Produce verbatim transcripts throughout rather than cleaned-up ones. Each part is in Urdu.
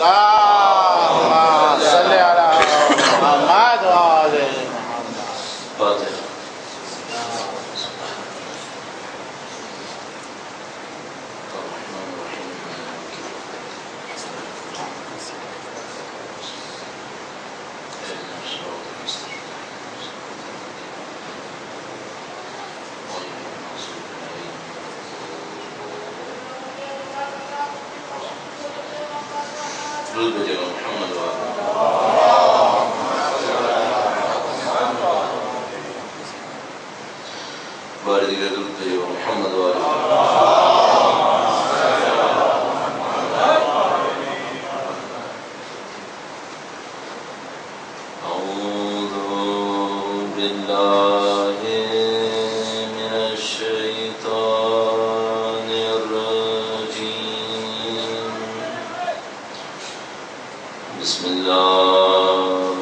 اللهم صل على محمد وآل محمد. درود بھیجے گا محمد وآل بار دیگر درود بھیجے گا محمد وآل اعوذ باللہ من الشیطان الرجیم بسم اللہ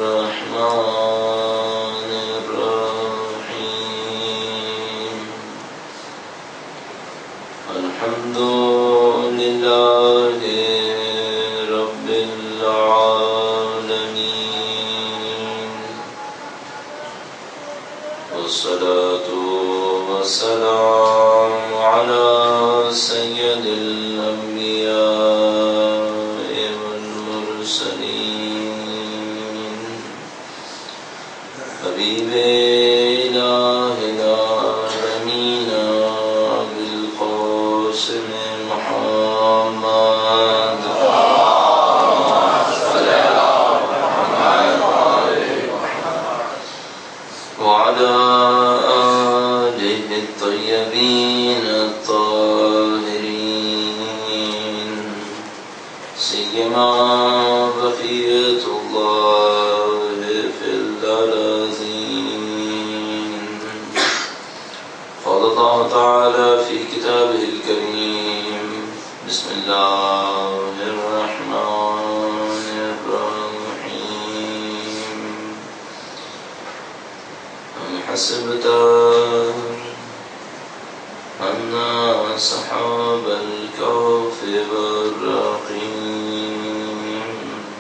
الرحمن الرحیم الحمد للہ رب العالمین والصلاة والسلام على سید الانبیاء والمرسلین حبیب الہ العالمین بالقاسم محمد وعلى آله الطيبين الطاهرين سيما بقية الله في الأراضين. قال الله تعالى في كتابه الكريم بسم الله الرحمن الرحيم أم حسبت أن أصحاب الكهف والرقيم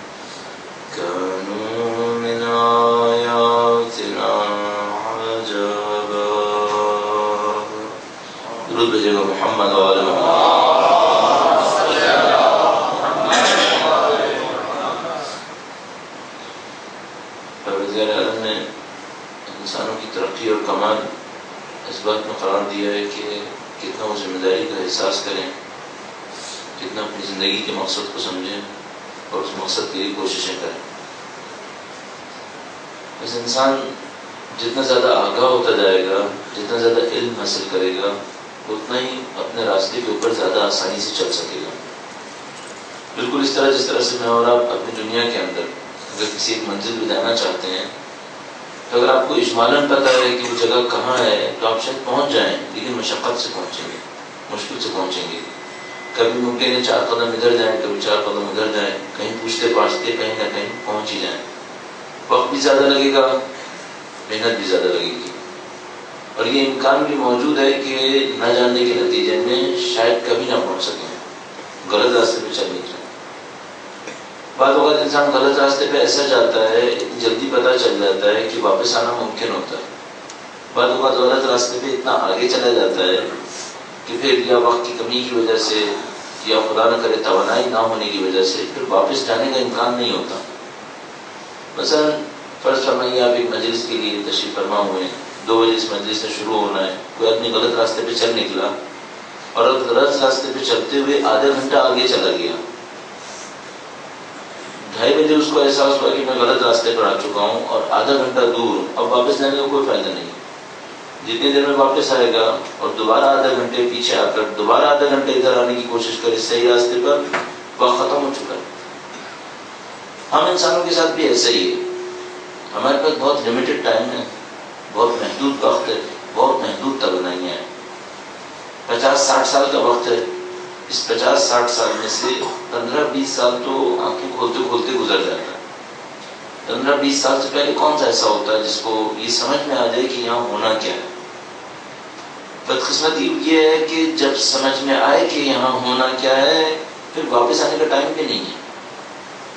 كانوا من آياتنا عجبا. درود بھیجے گا محمد وآل محمد. پروردگار عالم نے انسانوں کی ترقی اور کمال اس بات میں قرار دیا ہے کہ کتنا وہ ذمہ داری کا احساس کریں، کتنا اپنی زندگی کے مقصد کو سمجھیں اور اس مقصد کے لیے کوششیں کریں. اس انسان جتنا زیادہ آگاہ ہوتا جائے گا، جتنا زیادہ علم حاصل کرے گا، اتنا ہی اپنے راستے کے اوپر زیادہ آسانی سے چل سکے گا. بالکل اس طرح جس طرح سے میں اور آپ اپنی دنیا کے اندر اگر کسی ایک منزل پہ جانا چاہتے ہیں تو اگر آپ کو اجمالاً پتہ ہے کہ وہ جگہ کہاں ہے تو آپ شاید پہنچ جائیں، لیکن مشقت سے پہنچیں گے، مشکل سے پہنچیں گے. کبھی ممکن ہے چار قدم ادھر جائیں، کبھی چار قدم ادھر جائیں، کہیں پوچھتے پاچھتے کہیں نہ کہیں پہنچ ہی جائیں. وقت بھی زیادہ لگے گا، محنت بھی زیادہ لگے گی، اور یہ امکان بھی موجود ہے کہ نہ جاننے کے نتیجے میں شاید کبھی نہ پہنچ سکیں، غلط راستے پہ چل نکلیں. بعض اوقات انسان غلط راستے پہ ایسا جاتا ہے، اتنی جلدی پتہ چل جاتا ہے کہ واپس آنا ممکن ہوتا ہے. بعض اوقات غلط راستے پہ اتنا آگے چلا جاتا ہے کہ پھر یا وقت کی کمی کی وجہ سے یا خدا نہ کرے توانائی نہ ہونے کی وجہ سے پھر واپس جانے کا امکان نہیں ہوتا. مثلا فرض فرمائیے آپ ایک مجلس کے لیے تشریف فرما ہوئے ہیں، دو بجے اس مجلس سے شروع ہونا ہے، کوئی آدمی غلط راستے پہ چل نکلا اور غلط راستے پہ چلتے ہوئے آدھا گھنٹہ آگے چلا گیا. ڈھائی بجے اس کو احساس ہوا کہ میں غلط راستے پر آ چکا ہوں اور آدھا گھنٹہ دور، اب واپس جانے کا کوئی فائدہ نہیں. جتنی دیر میں واپس آئے گا اور دوبارہ آدھا گھنٹے پیچھے آ کر دوبارہ آدھا گھنٹے ادھر آنے کی کوشش کرے صحیح راستے پر، وقت ختم ہو چکا ہے. ہم انسانوں کے ساتھ بھی ایسا ہی ہے. ہمارے پاس بہت لمیٹڈ ٹائم ہے، بہت محدود وقت ہے، بہت محدود توانائیاں ہیں. پچاس ساٹھ سال کا وقت ہے. اس پچاس ساٹھ سال میں سے پندرہ بیس سال تو آنکھیں کھولتے کھولتے گزر جاتا ہے. پندرہ بیس سال سے پہلے کون سا ایسا ہوتا ہے جس کو یہ سمجھ میں آ جائے کہ یہاں ہونا کیا ہے؟ بدقسمتی یہ ہے کہ جب سمجھ میں آئے کہ یہاں ہونا کیا ہے پھر واپس آنے کا ٹائم بھی نہیں ہے.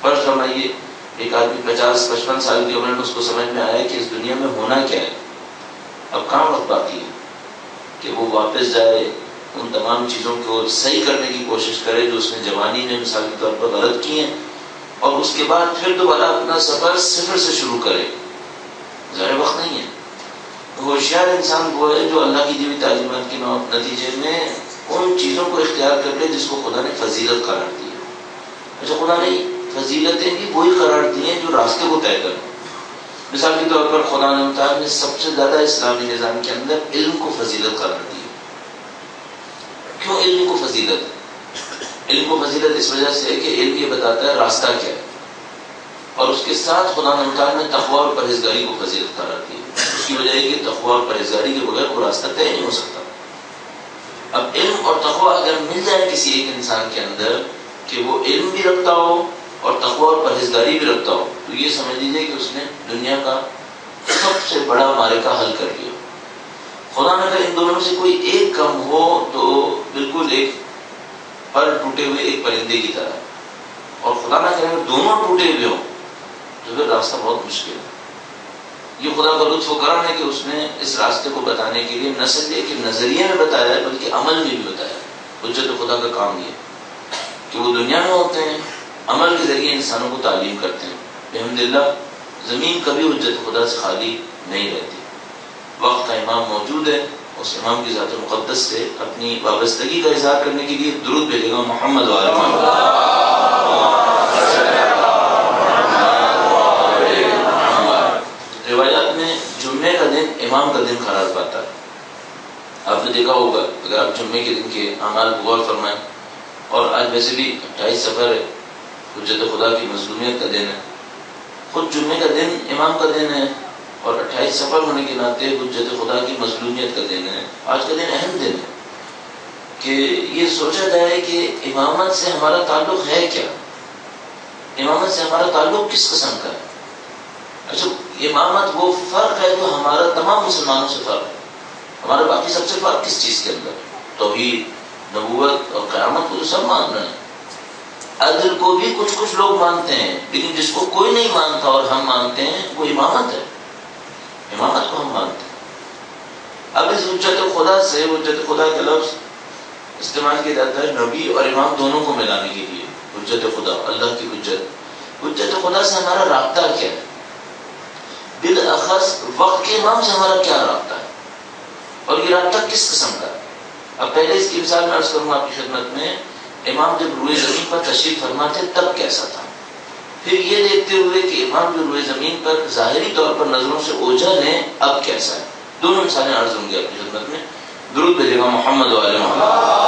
فرض فرمائیے ایک آدمی پچاس پچپن سال کی عمر میں اس کو سمجھ میں آیا کہ اس دنیا میں ہونا کیا ہے، اب کہاں وقت باقی ہے کہ وہ واپس جائے ان تمام چیزوں کو صحیح کرنے کی کوشش کرے جو اس نے جوانی میں مثال کے طور پر غلط کی ہیں، اور اس کے بعد پھر دوبارہ اپنا سفر صفر سے شروع کرے. ظاہر وقت نہیں ہے. ہوشیار انسان وہ ہے جو اللہ کی دی ہوئی تعلیمات کے نتیجے میں ان چیزوں کو اختیار کر لے جس کو خدا نے فضیلت قرار دی ہے. اچھا، خدا نے فضیلتیں بھی وہی قرار دی ہیں جو راستے کو طے کریں. مثال کے طور پر خدا نے تعالیٰ نے سب سے زیادہ اسلامی نظام کے اندر علم کو فضیلت قرار دی ہے. کیوں علم کو فضیلت ہے؟ علم کو فضیلت اس وجہ سے ہے کہ علم یہ بتاتا ہے راستہ کیا ہے، اور اس کے ساتھ خدا نے تعالیٰ نے تقویٰ اور پرہیزگاری کو فضیلت قرار دی ہے. اس کی وجہ ہے کہ تقویٰ اور پرہیزگاری کے بغیر وہ راستہ طے نہیں ہو سکتا. اب علم اور تقویٰ اگر مل جائے کسی ایک انسان کے اندر کہ وہ علم بھی رکھتا ہو اور تقویٰ اور پرہیزگاری بھی رکھتا ہو، تو یہ سمجھ لیجیے کہ اس نے دنیا کا سب سے بڑا معرکہ حل کر لیا. خدا نے اگر ان دونوں میں سے کوئی ایک کم ہو تو بالکل ایک پر ٹوٹے ہوئے ایک پرندے کی طرح، اور خدا نہ کرے اگر دونوں ٹوٹے ہوئے ہوں تو پھر راستہ بہت مشکل ہے. یہ خدا کا لطف و کرم ہے کہ اس نے اس راستے کو بتانے کے لیے نہ صرف ایک نظریے میں بتایا ہے بلکہ عمل میں بھی بتایا. حجت خدا کا کام یہ کہ وہ دنیا میں ہوتے ہیں، عمل کے ذریعے انسانوں کو تعلیم کرتے ہیں. الحمدللہ زمین کبھی حجت خدا سے خالی نہیں رہتی. وقت کا امام موجود ہے، اس امام کی ذات مقدس سے اپنی وابستگی کا اظہار کرنے کے لیے درود بھیجے گا محمد و آل محمد. روایات میں جمعے کا دن امام کا دن قرار پاتا ہے. آپ نے دیکھا ہوگا اگر آپ جمعے کے دن کے اعمال کو غور فرمائیں، اور آج ویسے بھی اٹھائیس سفر ہے، حجت خدا کی مظلومیت کا دن ہے. خود جمعے کا دن امام کا دن ہے اور اٹھائیس سفر ہونے کے ناطے حجت خدا کی مظلومیت کا دن ہے. آج کا دن اہم دن ہے کہ یہ سوچا جائے کہ امامت سے ہمارا تعلق ہے کیا، امامت سے ہمارا تعلق کس قسم کا ہے. اچھا، امامت وہ فرق ہے جو ہمارا تمام مسلمانوں سے فرق ہے. ہمارا باقی سب سے فرق کس چیز کے اندر؟ توحید، نبوت اور قیامت کو تو سب مان رہے ہیں. عدل کو بھی کچھ کچھ لوگ مانتے ہیں، لیکن جس کو کوئی نہیں مانتا اور ہم مانتے ہیں وہ امامت ہے. امامت کو ہم مانتے ہیں. اب اس حجت خدا سے حجت خدا کا لفظ استعمال کیا جاتا ہے نبی اور امام دونوں کو ملانے کے لیے. حجت خدا، اللہ کی حجت. حجت خدا سے ہمارا رابطہ کیا ہے؟ بالاخص وقت کے امام سے ہمارا کیا رابطہ ہے، اور یہ رابطہ کس قسم کا ہے؟ اب پہلے اس کی مثال میں عرض کروں آپ کی خدمت میں. امام جب روئے زمین پر تشریف فرما تھے تب کیسا تھا، پھر یہ دیکھتے ہوئے کہ امام جو روئے زمین پر ظاہری طور پر نظروں سے اوجھل ہیں اب کیسا ہے. دونوں مثالیں عرض ہوں گی آپ کی خدمت میں. درود بھیجے گا محمد و آل محمد.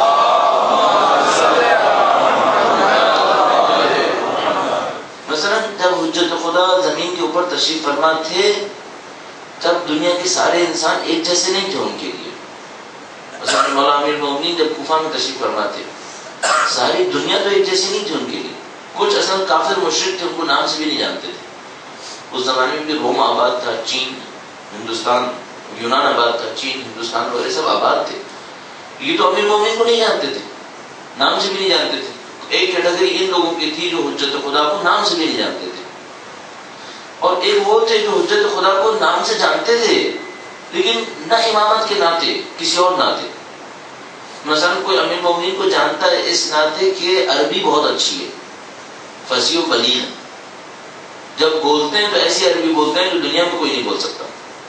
مثلا جب حجت خدا زمین کے اوپر تشریف فرما تھے تب دنیا کے سارے انسان ایک جیسے نہیں تھے ان کے لیے. مثلا مولا امیر المومنین جب کوفہ میں تشریف فرما تھے ساری دنیا تو ایک جیسی نہیں تھی ان کے لیے. کچھ اصل کافر مشرک تھے، ان کو نام سے بھی نہیں جانتے تھے. اس زمانے میں بھی روم آباد تھا، چین، ہندوستان، یونان آباد تھا، چین، ہندوستان وغیرہ سب آباد تھے. یہ تو امیر المومنین کو نہیں جانتے تھے، نام سے بھی نہیں جانتے تھے. ایک کیٹیگری ان لوگوں کی تھی جو حجت خدا کو نام سے بھی نہیں جانتے تھے، اور ایک وہ تھے جو حجت خدا کو نام سے جانتے تھے لیکن نہ امامت کے ناطے، کسی اور ناطے. مثلا کوئی امیر مومنین کو جانتا ہے اس ناطے کہ عربی بہت اچھی ہے، فصیح و بلیغ ہے، جب بولتے ہیں تو ایسی عربی بولتے ہیں جو دنیا میں کوئی نہیں بول سکتا.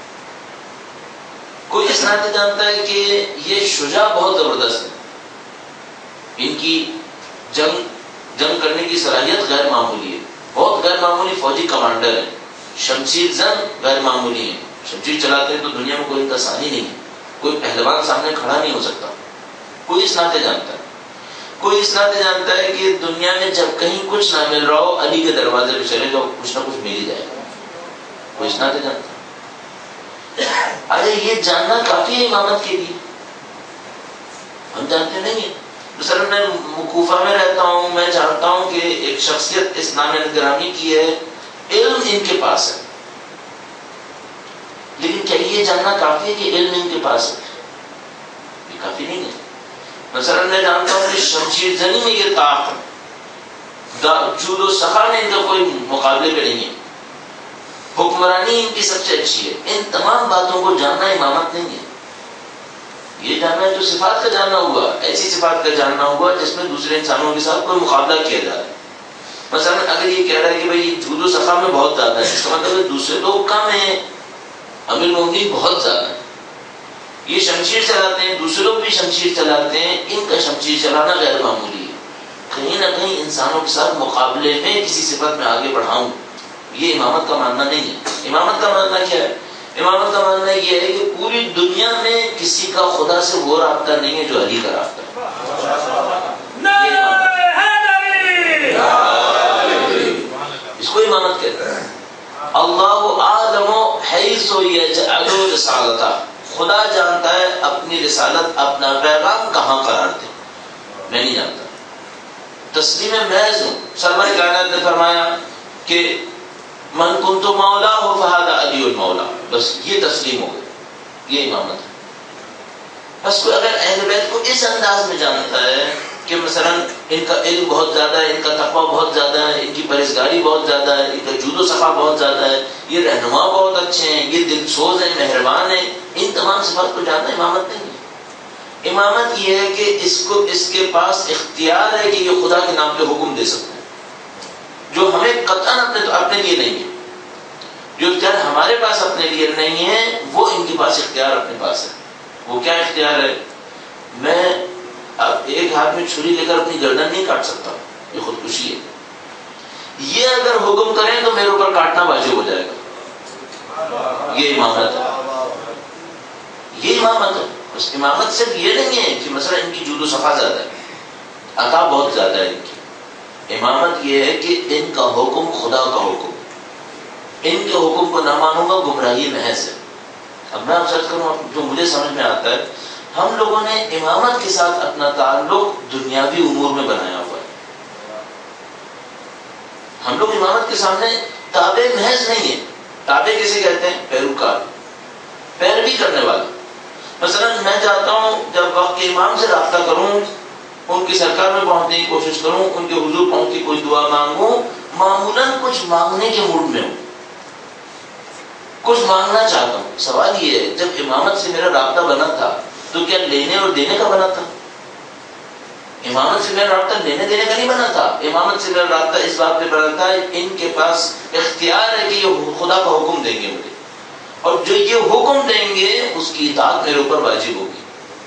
کوئی اس ناطے جانتا ہے کہ یہ شجاع بہت زبردست ہے، ان کی جنگ جنگ کرنے کی صلاحیت غیر معمولی ہے، بہت غیر معمولی فوجی کمانڈر ہیں، شمشیر زن غیر معمولی ہیں، شمشیر چلاتے ہیں تو دنیا میں کوئی ان کا ثانی نہیں ہے، کوئی پہلوان سامنے کھڑا نہیں ہو سکتا. کوئی اس ناطے جانتا ہے. کوئی اس ناطے جانتا ہے کہ دنیا میں جب کہیں کچھ نہ مل رہا ہو علی کے دروازے پہ چلے جاؤ، کچھ نہ کچھ مل ہی جائے گا. کوئی اس ناطے جانتا ہے. ارے یہ جاننا کافی ہے امامت کے لیے، ہم جانتے نہیں ہیں. مثلا میں کوفہ میں رہتا ہوں، میں جانتا ہوں کہ ایک شخصیت اس نام گرامی کی ہے، علم ان کے پاس ہے، لیکن کیا یہ جاننا کافی ہے کہ علم ان کے پاس ہے؟ یہ کافی نہیں ہے. مثلا میں جانتا ہوں کہ شمشیر زنی میں یہ طاقت ہے، جود و سخا میں ان کا کوئی مقابلے پہ نہیں ہے، حکمرانی ان کی سب سے اچھی ہے۔ ان تمام باتوں کو جاننا امامت نہیں ہے، یہ جاننا ہے جو صفات کا جاننا ہوا، ایسی صفات کا جاننا ہوا جس میں دوسرے انسانوں کے ساتھ کوئی مقابلہ کیا جائے۔ مثلا اگر یہ کہہ رہا ہے کہ بھائی جود و سخا میں بہت زیادہ ہے، اس کا مطلب ہے دوسرے لوگ کم ہیں، امیر المومنین بہت زیادہ ہیں، یہ شمشیر چلاتے ہیں، دوسرے لوگ بھی شمشیر چلاتے ہیں، ان کا شمشیر چلانا غیر معمولی ہے۔ کہیں نہ کہیں انسانوں کے ساتھ مقابلے میں کسی صفت میں آگے بڑھاؤں، یہ امامت کا ماننا نہیں ہے۔ امامت کا ماننا کیا ہے؟ امامت کا ماننا یہ ہے کہ پوری دنیا میں کسی کا خدا سے وہ رابطہ نہیں ہے جو علی کا رابطہ ہے، اس کو امامت کہتے ہیں۔ اللہ اعلم حیث یجعل رسالتہ، خدا جانتا ہے اپنی رسالت، اپنا پیغام کہاں قرار دے، میں نہیں جانتا۔ تسلیم محض ہوں۔ سرور کائنات نے فرمایا کہ من کنت مولا ہو فہذا علی المولا، بس یہ تسلیم ہو گئی، یہ امامت ہے۔ بس کوئی اگر اہل بیت کو اس انداز میں جانتا ہے کہ مثلا ان کا علم بہت زیادہ ہے، ان کا تقویٰ بہت زیادہ ہے، ان کی پرہیزگاری بہت زیادہ ہے، ان کا جود و سخا بہت زیادہ ہے، یہ رہنما بہت اچھے ہیں، یہ دل سوز ہیں، مہربان ہیں، ان تمام صفات کو جاننا امامت نہیں ہے۔ امامت یہ ہے کہ اس کو اس کے پاس اختیار ہے کہ یہ خدا کے نام پہ حکم دے سکتے ہیں، جو ہمیں قطعاً اپنے اپنے لیے نہیں ہے، جو اختیار ہمارے پاس اپنے لیے نہیں ہے وہ ان کے پاس اختیار اپنے پاس ہے۔ وہ کیا اختیار ہے؟ میں اب ایک ہاتھ میں چھری لے کر اپنی گردن نہیں کاٹ سکتا، یہ خودکشی ہے۔ یہ اگر حکم کریں تو میرے اوپر کاٹنا واجب ہو جائے گا، یہ امامت ہے، یہ امامت ہے۔ اس امامت صرف یہ نہیں ہے کہ مثلا ان کی جود و صفا زیادہ ہے، عطا بہت زیادہ ہے ان کی۔ امامت یہ ہے کہ ان کا حکم خدا کا حکم، ان کے حکم کو نہ مانوں گا گمراہی محض ہے۔ اب میں آپ سچ کروں، جو مجھے سمجھ میں آتا ہے، ہم لوگوں نے امامت کے ساتھ اپنا تعلق دنیاوی امور میں بنایا ہوا ہے۔ ہم لوگ امامت کے سامنے تابع محض نہیں ہیں۔ تابع کسے کہتے ہیں؟ پیروکار، پیروی کرنے والا۔ مثلا میں چاہتا ہوں جب وقت کے امام سے رابطہ کروں، ان کی سرکار میں پہنچنے کی کوشش کروں، ان کے حضور پہنچ کے کوئی دعا مانگوں، معمولاً کچھ مانگنے کے موڈ میں ہوں، کچھ مانگنا چاہتا ہوں۔ سوال یہ ہے جب امامت سے میرا رابطہ بنا تھا تو کیا لینے اور دینے کا بنا تھا؟ امامت سے میرا رابطہ لینے دینے کا نہیں بنا تھا، امامت سے میرا رابطہ اس بات پہ بنا تھا ان کے پاس اختیار ہے کہ یہ خدا کا حکم دیں گے مجھے، اور جو یہ حکم دیں گے اس کی اطاعت میرے اوپر واجب ہوگی۔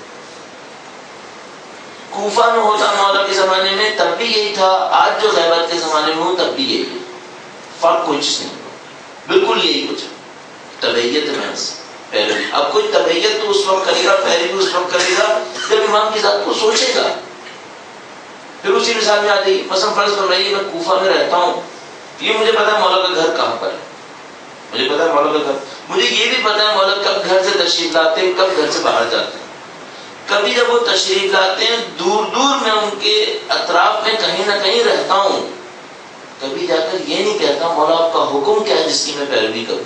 کوفہ میں ہوتا مولا کے زمانے میں تب بھی یہی تھا، آج جو غیبت کے زمانے میں ہوں تب بھی یہی ہے، فرق کچھ نہیں، بالکل یہی کچھ ہے، تبعیت محض پیروی۔ اب کوئی تبعیت تو اس وقت کرے گا، پیروی اس وقت کرے گا جب امام کی ذات کو سوچے گا۔ پھر اسی مثال میں آ جائیے، مثلا فرض فرمائیے میں کوفہ میں رہتا ہوں، یہ مجھے پتا ہے مولا کا گھر کہاں پر ہے، مجھے پتا ہے مولا کا گھر، مجھے یہ بھی پتا ہے مولا کب گھر سے تشریف لاتے ہیں، کب گھر سے باہر جاتے ہیں۔ کبھی جب وہ تشریف لاتے ہیں دور دور میں ان کے اطراف میں کہیں نہ کہیں رہتا ہوں، کبھی جا کر یہ نہیں کہتا مولا آپ کا حکم کیا ہے جس کی میں پیروی کروں۔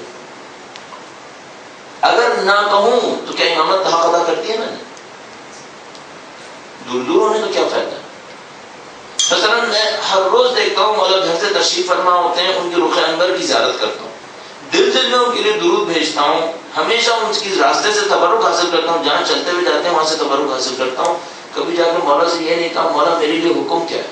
اگر نہ کہوں تو کیا امامت حق ادا کرتی ہے؟ میں نے دور دور ہونے کا کیا فائدہ ہے؟ مثلا میں ہر روز دیکھتا ہوں مولا گھر سے تشریف فرما ہوتے ہیں، ان کے رخ انور کی زیارت کرتا ہوں، دل دل میں ان کے لیے درود بھیجتا ہوں، ہمیشہ ان کی راستے سے تبرک حاصل کرتا ہوں، جہاں چلتے ہوئے جاتے ہیں وہاں سے تبرک حاصل کرتا ہوں۔ کبھی جا کر مولا سے یہ نہیں کہا مولا میرے لیے حکم کیا ہے۔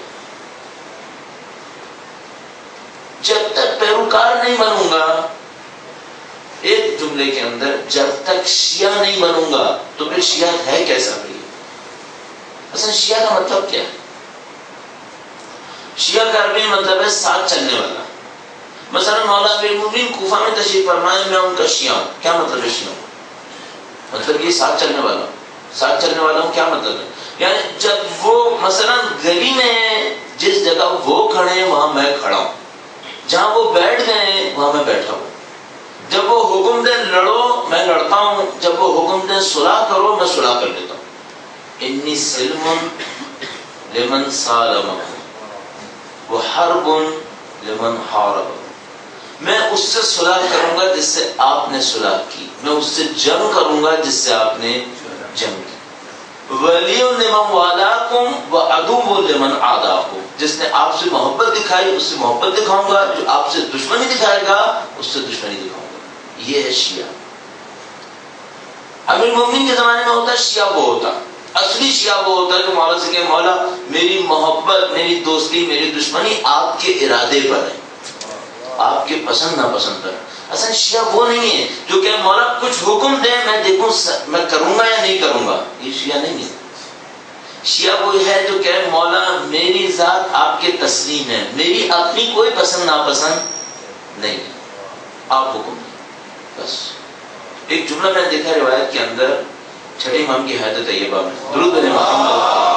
جب تک پیروکار نہیں بنوں گا، ایک جملے کے اندر جب تک شیعہ نہیں بنوں گا تو پھر شیعہ ہے کیسا؟ بھائی اصل شیعہ کا مطلب کیا ہے؟ شیعہ کا عربی مطلب ہے ساتھ چلنے والا۔ مثلا مولا امیر المومنین کوفہ میں تشریف فرمائے، میں ان کا شیعہ ہوں، کیا مطلب ہے شیعہ؟ مطلب یہ ساتھ چلنے والا ہوں، ساتھ چلنے والا ہوں کیا مطلب ہے؟ یعنی جب وہ مثلا گلی میں ہیں، جس جگہ وہ کھڑے ہیں وہاں میں کھڑا ہوں، جہاں وہ بیٹھ گئے ہیں وہاں میں بیٹھا ہوں، جب وہ حکم دیں لڑو میں لڑتا ہوں، جب وہ حکم دیں صلح کرو میں صلح کر لیتا ہوں۔ انی سلم لمن سالمکم وحرب لمن حارب، میں اس سے صلح کروں گا جس سے آپ نے صلح کی، میں اس سے جنگ کروں گا جس سے آپ نے جنگ کی۔ ولی لمن والاکم وعدو لمن عاداکم، جس نے آپ سے محبت دکھائی اس سے محبت دکھاؤں گا، جو آپ سے دشمنی دکھائے گا اس سے دشمنی دکھاؤں گا. یہ ہے شیعہ. امیر المومنین کے زمانے میں ہوتا ہے شیعہ وہ ہوتا، اصلی شیعہ وہ ہوتا ہے کہ مولا سے کہ مولا میری محبت، میری دوستی، میری دشمنی آپ کے ارادے پر ہے، آپ کے پسند ناپسند پر. اصل شیعہ وہ نہیں ہے جو کہ مولا کچھ حکم دے میں دیکھوں میں کروں گا یا نہیں کروں گا. یہ شیعہ نہیں ہے. شیعہ وہ ہے جو کہ مولا میری ذات آپ کے تسلیم ہے، میری اپنی کوئی پسند ناپسند نہیں ہے، آپ حکم دیں بس. ایک جملہ میں نے دیکھا روایت کے اندر چھٹے امام کی حیات طیبہ میں، درود بھیجیں محمد.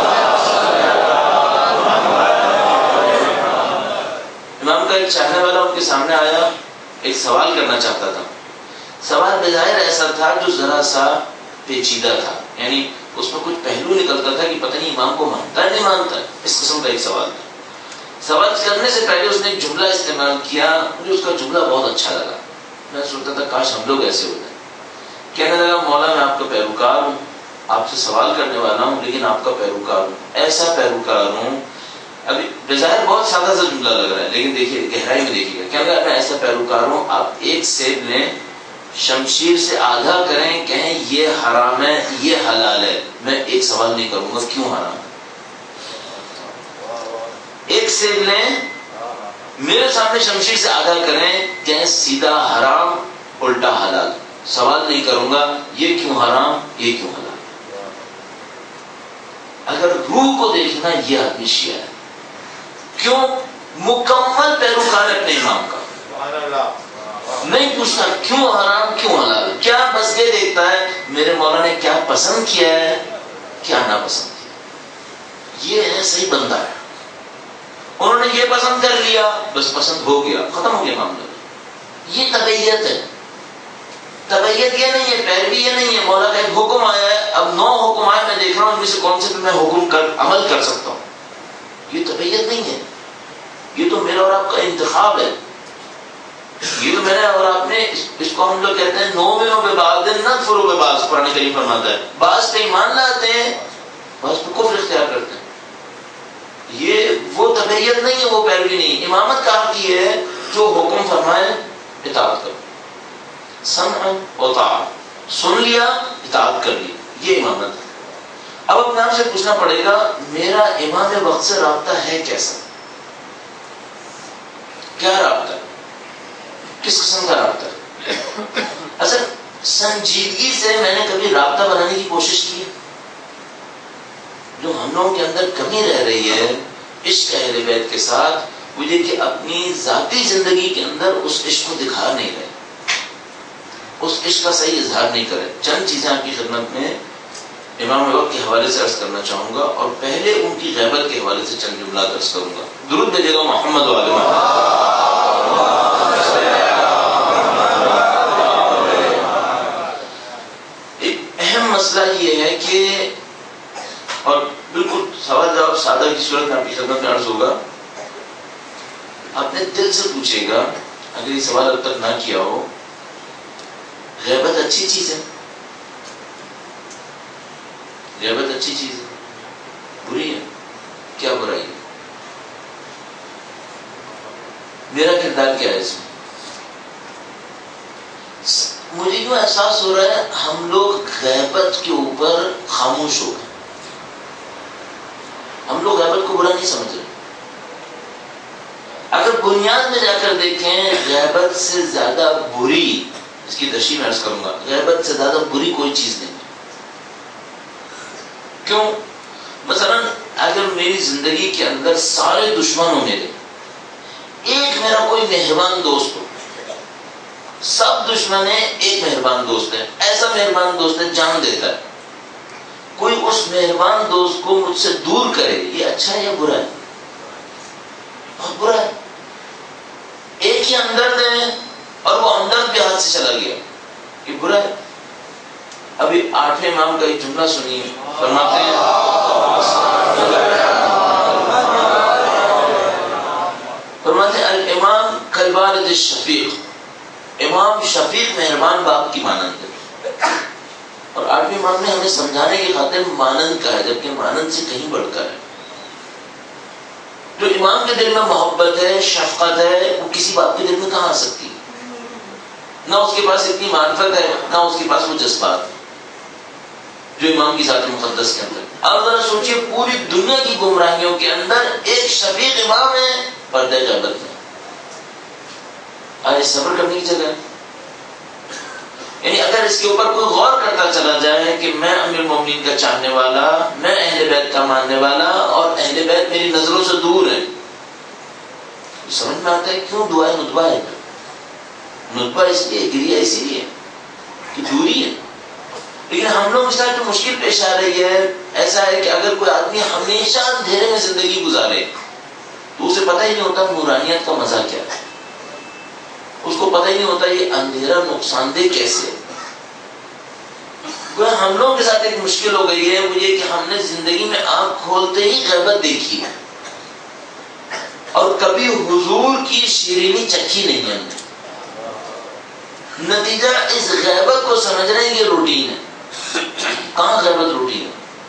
امام کا ایک چاہنے والا ان کے سامنے آیا، ایک سوال کرنا چاہتا تھا. سوال بظاہر ایسا تھا جو ذرا سا پیچیدہ تھا، یعنی اس میں کچھ پہلو نکلتا تھا کہ پتہ نہیں امام کو مانتا ہے نہیں مانتا ہے، اس قسم کا ایک سوال تھا. سوال کرنے سے پہلے اس نے ایک جملہ استعمال کیا، مجھے اس کا جملہ بہت اچھا لگا. میں سوچتا تھا کاش ہم لوگ ایسے ہوتے ہیں. کہنے لگا مولا میں آپ کا پیروکار ہوں، آپ سے سوال کرنے والا ہوں لیکن آپ کا پیروکار ہوں، ایسا پیروکار ہوں. ابھی بظاہر بہت سادہ سا جملہ لگ رہا ہے لیکن دیکھیے گہرائی میں دیکھیے گا. کہنے لگا میں ایسا پیروکار ہوں، آپ ایک سیب لیں، شمشیر سے آدھا کریں، کہیں یہ حرام ہے یہ حلال ہے، میں ایک سوال نہیں کروں گا کیوں حرام ہے. ایک سیب لیں، میرے سامنے شمشیر سے آدھا کریں، کہیں سیدھا حرام الٹا حلال، سوال نہیں کروں گا یہ کیوں حرام یہ کیوں حلال. اگر روح کو دیکھنا یہ آدمی شیعہ ہے. کیوں؟ مکمل پیروکار اپنے امام کا، نہیں پوچھتا کیوں حرام کیوں حلال، کیا بس یہ دیکھتا ہے میرے مولا نے کیا پسند کیا ہے کیا ناپسند کیا. یہ ہے صحیح بندہ ہے. انہوں نے یہ پسند کر لیا بس پسند ہو گیا، ختم ہو گیا معاملہ. یہ تبعیت ہے. تبعیت یہ نہیں ہے، پیروی یہ نہیں ہے. مولا کا ایک حکم آیا ہے، اب نو حکم آئے میں دیکھ رہا ہوں ان میں سے کون سے پہ میں حکم کر عمل کر سکتا ہوں. یہ تبعیت نہیں ہے، یہ تو میرا اور آپ کا انتخاب ہے. یہ تو میں نے اور آپ نے اس, اس کو ہم لوگ کہتے ہیں نو میں ہو بے باز نہ فرو بے باز. قرآن کریم فرماتا ہے بعض پہ ایمان لاتے ہیں بعض پہ کفر اختیار کرتے ہیں. یہ وہ تبعیت نہیں ہے، وہ پیروی نہیں ہے. امامت کا حق یہ ہے جو حکم فرمائے اطاعت کرو، سمع و طاعت، سن لیا اطاعت کر لی، یہ امامت ہے. اب اپنے آپ سے پوچھنا پڑے گا میرا امام وقت سے رابطہ ہے کیسا، کیا رابطہ ہے، کس قسم کا رابطہ ہے. اصل سنجیدگی سے میں نے کبھی رابطہ بنانے کی کوشش کی ہے. جو ہم لوگوں کے اندر کمی رہ رہی ہے عشق اہل بیت کے ساتھ، وہ یہ کہ اپنی ذاتی زندگی کے اندر اس عشق کو دکھا نہیں رہے، اس عشق کا صحیح اظہار نہیں کرے. چند چیزیں آپ کی خدمت میں امام وقت کے حوالے سے عرض کرنا چاہوں گا اور پہلے ان کی غیبت کے حوالے سے چند جملات عرض کروں گا. درود بھیجے گا محمد و آل محمد. ایک اہم مسئلہ یہ ہے کہ، اور بالکل سوال جواب سادہ کی صورت میں آپ کی خدمت میں عرض ہوگا، اپنے دل سے پوچھے گا اگر یہ سوال اب تک نہ کیا ہو، غیبت اچھی چیز ہے؟ غیبت اچھی چیز ہے بری ہے؟ کیا برائی ہے؟ میرا کردار کیا ہے اس میں؟ مجھے کیوں احساس ہو رہا ہے ہم لوگ غیبت کے اوپر خاموش ہو گئے. ہم لوگ غیبت کو برا نہیں سمجھ رہے. اگر بنیاد میں جا کر دیکھیں غیبت سے زیادہ بری، اس کی تشریح میں عرض کروں گا، غیبت سے زیادہ بری کوئی چیز نہیں. کیوں؟ مثلا اگر میری زندگی کے اندر سارے دشمن ہو میرے، ایک میرا کوئی مہربان دوست ہو، سب دشمن ہیں ایک مہربان دوست ہے، ایسا مہربان دوست ہے جان دیتا ہے، کوئی اس مہربان دوست کو مجھ سے دور کرے، یہ اچھا ہے یا برا ہے؟ بہت برا ہے. ایک ہی ہمدرد ہے اور وہ ہمدرد بھی ہاتھ سے چلا گیا، یہ برا ہے. ابھی آٹھویں امام کا ایک جملہ سنیے، فرماتے ہیں فرماتے ہیں الامام کالوالد الشفیق، امام شفیق مہربان باپ کی مانند ہے. اور آٹھویں امام نے ہمیں سمجھانے کی خاطر مانند کا ہے، جبکہ مانند سے کہیں بڑھ کر ہے. جو امام کے دل میں محبت ہے، شفقت ہے، وہ کسی باپ کے دل میں کہاں آ سکتی؟ نہ اس کے پاس اتنی معرفت ہے، نہ اس کے پاس وہ جذبات جو امام کی ذات مقدس کے اندر. اب ذرا سوچئے، پوری دنیا کی گمراہیوں کے اندر ایک شفیق امام ہے پردہ غیبت میں. آج صبر کرنے کی جگہ ہے. یعنی اگر اس کے اوپر کوئی غور کرتا چلا جائے کہ میں امیر المومنین کا چاہنے والا، میں اہل بیت کا ماننے والا، اور اہل بیت میری نظروں سے دور ہے، سمجھ میں آتا ہے کیوں دعائیں ندبہ ہے. ندبہ اس لیے، گریہ اسی لیے کہ دوری ہے. لیکن ہم لوگ اس طرح جو مشکل پیش آ رہی ہے، ایسا ہے کہ اگر کوئی آدمی ہمیشہ اندھیرے میں زندگی گزارے تو اسے پتہ ہی نہیں ہوتا نورانیت کا مزہ کیا ہے. اس کو پتہ ہی نہیں ہوتا یہ اندھیرا نقصان دہ کیسے. ہم لوگوں کے ساتھ ایک مشکل ہو گئی ہے، وہ یہ کہ ہم نے زندگی میں آنکھ کھولتے ہی غیبت دیکھی ہے اور کبھی حضور کی شیرینی چکھی نہیں ہم نے. نتیجہ اس غیبت کو سمجھ رہے ہیں یہ روٹین ہے. کہاں غیبت روٹین ہے؟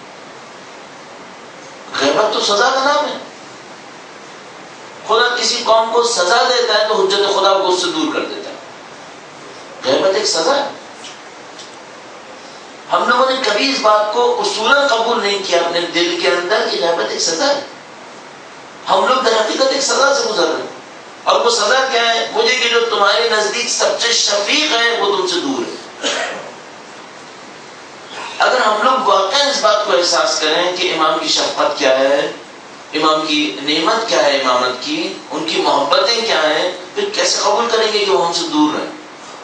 غیبت تو سزا کا نام ہے. خدا کسی قوم کو سزا دیتا ہے تو حجت خدا کو اس سے دور کر دیتا ہے. غیبت ایک سزا ہے. ہم لوگوں نے کبھی اس بات کو اصولاً قبول نہیں کیا اپنے دل کے اندر کہ غیبت ایک سزا ہے. ہم لوگ در حقیقت ایک سزا سے گزر رہے ہیں، اور وہ سزا کیا ہے؟ وہ یہ کہ جو تمہارے نزدیک سب سے شفیق ہے وہ تم سے دور ہے. اگر ہم لوگ واقعا اس بات کو احساس کریں کہ امام کی شفقت کیا ہے، امام کی نعمت کیا ہے، امامت کی ان کی محبتیں کیا ہیں، پھر کیسے قبول کریں گے کہ وہ ہم سے دور رہیں؟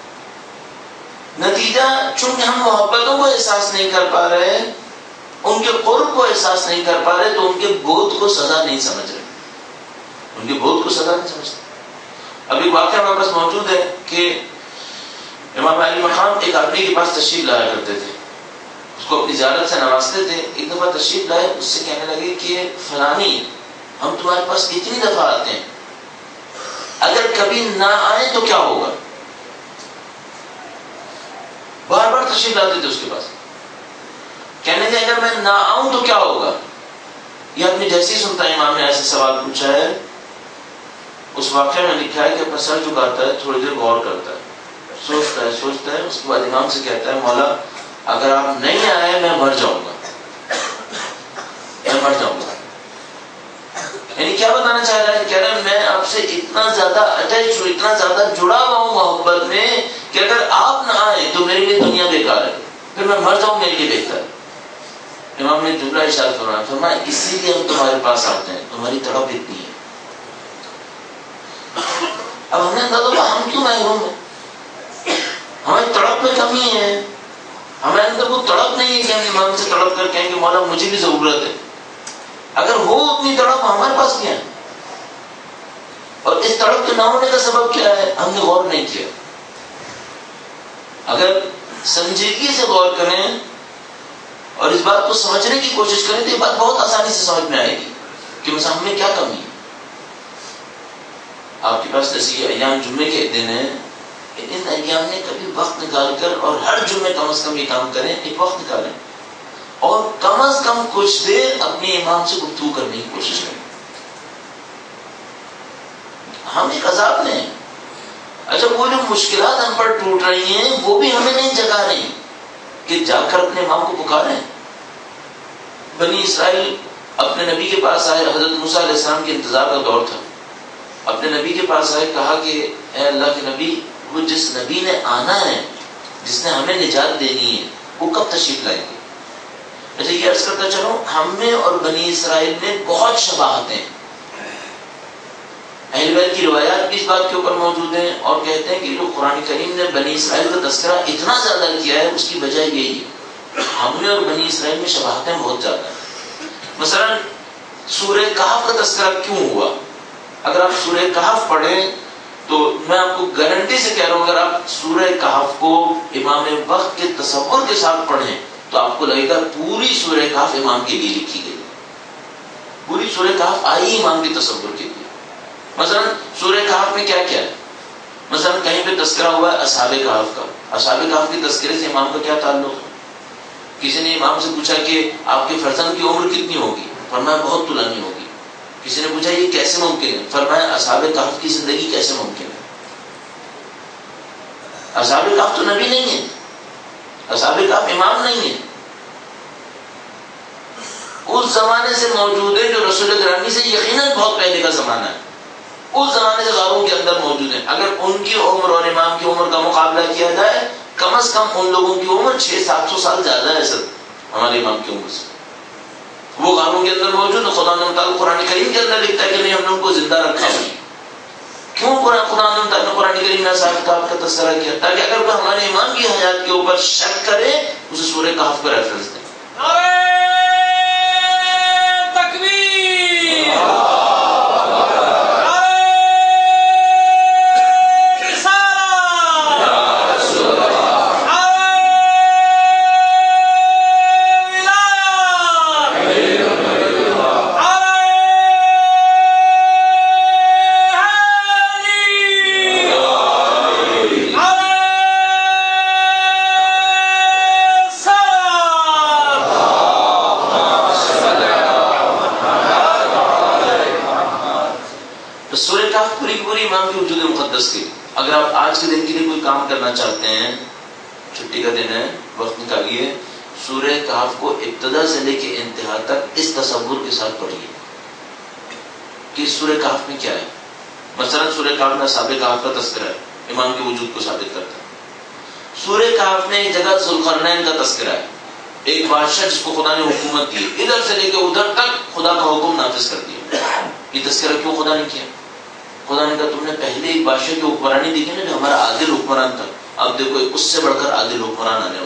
نتیجہ چونکہ ہم محبتوں کو احساس نہیں کر پا رہے، ان کے قرب کو احساس نہیں کر پا رہے، تو ان کے بودھ کو سزا نہیں سمجھ رہے. ان کے بودھ کو سزا نہیں سمجھتے. ابھی واقعہ ہمارے پاس موجود ہے کہ امام علی مقام ایک آدمی کے پاس تشریف لایا کرتے تھے، اس کو اپنی زیارت سے نوازتے تھے. ایک دفعہ تشریف لائے، اس سے کہنے لگے کہ فلانی ہم تمہارے پاس کتنی دفعہ آتے ہیں، اگر کبھی نہ آئے تو کیا ہوگا؟ بار بار تشریف لاتے تھے اس کے پاس. کہنے لگے اگر میں نہ آؤں تو کیا ہوگا؟ یہ اپنی جیسی سنتا ہے امام نے ایسے سوال پوچھا ہے. اس واقعے میں لکھا ہے کہ اپنا سر جھکاتا ہے، تھوڑی دیر غور کرتا ہے، سوچتا ہے سوچتا ہے اس کے بعد امام سے کہتا ہے مولا اگر آپ نہیں آئے میں مر جاؤں گا، میں مر جاؤں گا. یعنی کیا بتانا چاہ رہا ہے؟ کہہ رہا ہے میں آپ سے اتنا زیادہ اٹیچ ہوں، اتنا زیادہ جڑا ہوا ہوں محبت میں کہ اگر آپ نہ آئے تو میرے لیے دنیا بیکار ہے، پھر میں مر جاؤں میرے لیے بہتر ہے. امام نے جملہ ارشاد فرمایا فرمایا اسی لیے ہم تمہارے پاس آتے ہیں، تمہاری تڑپ اتنی ہے. اب ہم نے اندازہ ہم کیوں محروم ہیں؟ ہماری تڑپ میں کمی ہے. ہمارے اندر وہ تڑپ نہیں ہے کہ ہم امام سے تڑپ کر کہیں کہ مولا مجھے بھی ضرورت ہے. اگر ہو اتنی تڑپ ہمارے پاس کیا ہے؟ اور اس تڑپ کے نہ ہونے کا سبب کیا ہے؟ ہم نے غور نہیں کیا. اگر سنجیدگی سے غور کریں اور اس بات کو سمجھنے کی کوشش کریں تو یہ بات بہت آسانی سے سمجھ میں آئے گی کہ مثلا ہم میں کیا کمی ہے. آپ کے پاس جیسے ایام جمعے کے دن ہیں، ان ایام میں کبھی وقت نکال کر اور ہر جمعے کم از کم یہ کام کریں، ایک وقت نکالیں اور کم از کم کچھ دیر اپنے امام سے گفتگو کرنے کی کوشش کریں. ہم ایک عذاب میں ہیں. اچھا وہ جو مشکلات ہم پر ٹوٹ رہی ہیں وہ بھی ہمیں نہیں جگا رہی کہ جا کر اپنے امام کو پکاریں. بنی اسرائیل اپنے نبی کے پاس آئے، حضرت موسیٰ علیہ السلام کے انتظار کا دور تھا. اپنے نبی کے پاس آئے، کہا کہ اے اللہ کے نبی وہ جس نبی نے آنا ہے، جس نے ہمیں نجات دینی ہے، وہ کب تشریف لائیں گے؟ اچھا یہ عرض کرتا چلو ہم میں اور بنی اسرائیل میں بہت شباہتیں ہیں. اہل بیت کی روایات بھی اس بات کے اوپر موجود ہیں اور کہتے ہیں کہ جو قرآن کریم نے بنی اسرائیل کا تذکرہ اتنا زیادہ کیا ہے اس کی وجہ یہی ہے، ہم میں اور بنی اسرائیل میں شباہتیں بہت زیادہ ہیں. مثلا سورہ کہف کا تذکرہ کیوں ہوا؟ اگر آپ سورہ کہف پڑھیں تو میں آپ کو گارنٹی سے کہہ رہا ہوں، اگر آپ سورہ کہف کو امام وقت کے تصور کے ساتھ پڑھیں تو آپ کو لگے گا پوری سورہ کہف امام کے لیے لکھی گئی. پوری سورہ کہف آئی امام کے تصور کے لیے. مثلا سورہ کہف میں کیا کیا ہے؟ مثلا کہیں پہ تذکرہ ہوا ہے اصحاب کہف کا. اصحاب کہف کے تذکرے سے امام کا کیا تعلق ہے؟ کسی نے امام سے پوچھا کہ آپ کے فرزند کی عمر کتنی ہوگی؟ فرمایا بہت طولانی ہوگی۔ کسی نے پوچھا یہ کیسے ممکن ہے؟ فرمایا اصحاب کہف کی زندگی کیسے ممکن ہے؟ اصحاب کہف تو نبی نہیں ہے، اصحاب کہف امام نہیں ہے، اس زمانے سے موجود ہے جو رسول گرامی سے یقیناً بہت پہلے کا زمانہ ہے، اس زمانے سے غاروں کے اندر موجود ہیں۔ اگر ان کی عمر اور امام کی عمر کا مقابلہ کیا جائے، کم از کم ان لوگوں کی عمر چھ سات سو سال زیادہ ہے سر ہمارے امام کی عمر سے، وہ غاروں کے اندر موجود ہے۔ خدا نے تعالیٰ قرآن کریم کے اندر لکھتا ہے کہ نہیں ہم نے ان کو زندہ رکھا ہے۔ کیوں قرآن خدا نے تعالیٰ قرآن کریم میں اصحاب کہف کا تذکرہ کیا؟ تاکہ اگر کوئی ہمارے امام کی حیات کے اوپر شک کرے اسے سورہ کہف کا ریفرنس دیں۔ اگر آپ آج کے دن کے لیے کوئی کام کرنا چاہتے ہیں، چھٹی کا دن ہے، وقت نکالیے، سورہ کہف کو ابتدا سے لے کے انتہا تک اس تصور کے ساتھ پڑھیے کہ سورہ کہف میں کیا ہے۔ مثلا سورہ کہف میں اصحاب کہف کا تذکرہ ہے، امام کے وجود کو ثابت کرتا ہے۔ سورہ کہف میں ایک جگہ ذوالقرنین کا تذکرہ ہے، ایک بادشاہ جس کو خدا نے حکومت دی، ادھر سے لے کے ادھر تک خدا کا حکم نافذ کر دیا۔ یہ تذکرہ کیوں خدا نے کیا؟ خدا نے کہا تم نے پہلے ایک بادشاہ کی حکمرانی دیکھی نا جو ہمارا عادل حکمران تھا، اب دیکھو اس سے بڑھ کر عادل حکمران آنے